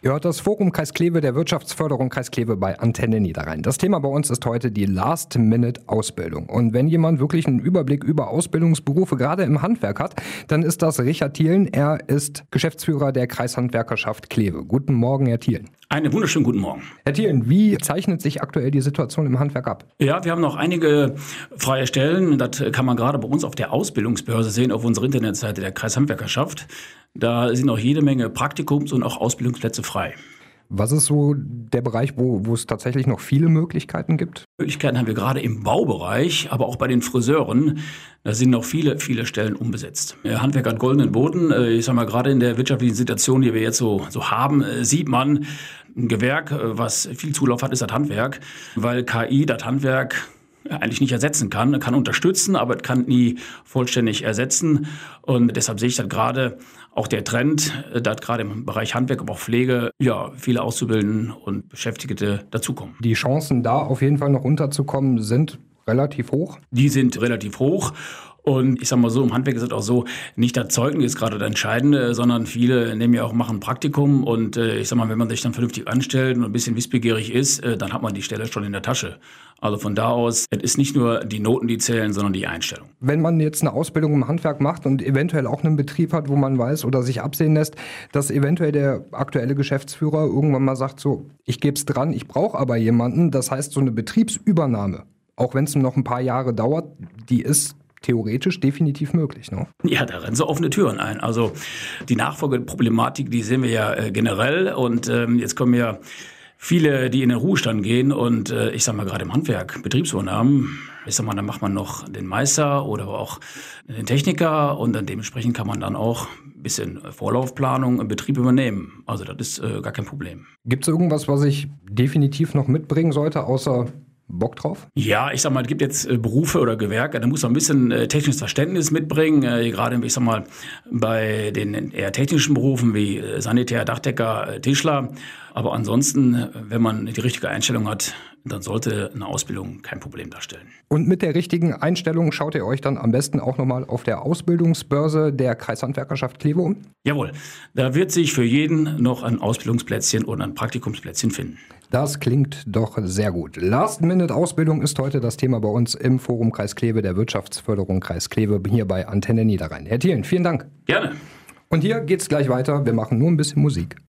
Ihr hört das Forum Kreis Kleve der Wirtschaftsförderung Kreis Kleve bei Antenne Niederrhein. Das Thema bei uns ist heute die Last-Minute-Ausbildung. Und wenn jemand wirklich einen Überblick über Ausbildungsberufe gerade im Handwerk hat, dann ist das Richard Thielen. Er ist Geschäftsführer der Kreishandwerkerschaft Kleve. Guten Morgen, Herr Thielen. Einen wunderschönen guten Morgen. Herr Thielen, wie zeichnet sich aktuell die Situation im Handwerk ab? Ja, wir haben noch einige freie Stellen. Das kann man gerade bei uns auf der Ausbildungsbörse sehen, auf unserer Internetseite der Kreishandwerkerschaft. Da sind noch jede Menge Praktikums- und auch Ausbildungsplätze frei. Was ist so der Bereich, wo es tatsächlich noch viele Möglichkeiten gibt? Möglichkeiten haben wir gerade im Baubereich, aber auch bei den Friseuren. Da sind noch viele Stellen unbesetzt. Handwerk hat goldenen Boden. Ich sag mal, gerade in der wirtschaftlichen Situation, die wir jetzt so haben, sieht man, ein Gewerk, was viel Zulauf hat, ist das Handwerk, weil KI das Handwerk eigentlich nicht ersetzen kann. Kann unterstützen, aber kann nie vollständig ersetzen. Und deshalb sehe ich das gerade auch der Trend, dass gerade im Bereich Handwerk, aber auch Pflege, ja, viele Auszubildende und Beschäftigte dazukommen. Die Chancen, da auf jeden Fall noch unterzukommen, sind relativ hoch? Die sind relativ hoch. Und ich sag mal so, im Handwerk ist es auch so, nicht das Zeugnis ist gerade das Entscheidende, sondern viele nehmen ja auch, machen ein Praktikum und ich sag mal, wenn man sich dann vernünftig anstellt und ein bisschen wissbegierig ist, dann hat man die Stelle schon in der Tasche. Also von da aus, es ist nicht nur die Noten, die zählen, sondern die Einstellung. Wenn man jetzt eine Ausbildung im Handwerk macht und eventuell auch einen Betrieb hat, wo man weiß oder sich absehen lässt, dass eventuell der aktuelle Geschäftsführer irgendwann mal sagt, so, ich gebe es dran, ich brauche aber jemanden, das heißt so eine Betriebsübernahme, auch wenn es noch ein paar Jahre dauert, die ist theoretisch definitiv möglich, ne? Ja, da rennen so offene Türen ein. Also die Nachfolgeproblematik, die sehen wir ja generell. Und jetzt kommen ja viele, die in den Ruhestand gehen. Und ich sag mal, gerade im Handwerk, Betriebsübernahmen, ich sag mal, dann macht man noch den Meister oder auch den Techniker. Und dann dementsprechend kann man dann auch ein bisschen Vorlaufplanung im Betrieb übernehmen. Also das ist gar kein Problem. Gibt es irgendwas, was ich definitiv noch mitbringen sollte, außer Bock drauf? Ja, ich sag mal, es gibt jetzt Berufe oder Gewerke, da muss man ein bisschen technisches Verständnis mitbringen. Gerade, ich sag mal, bei den eher technischen Berufen wie Sanitär, Dachdecker, Tischler. Aber ansonsten, wenn man die richtige Einstellung hat, dann sollte eine Ausbildung kein Problem darstellen. Und mit der richtigen Einstellung schaut ihr euch dann am besten auch nochmal auf der Ausbildungsbörse der Kreishandwerkerschaft Kleve um? Jawohl, da wird sich für jeden noch ein Ausbildungsplätzchen oder ein Praktikumsplätzchen finden. Das klingt doch sehr gut. Last-Minute-Ausbildung ist heute das Thema bei uns im Forum Kreis Kleve der Wirtschaftsförderung Kreis Kleve hier bei Antenne Niederrhein. Herr Thielen, vielen Dank. Gerne. Und hier geht's gleich weiter. Wir machen nur ein bisschen Musik.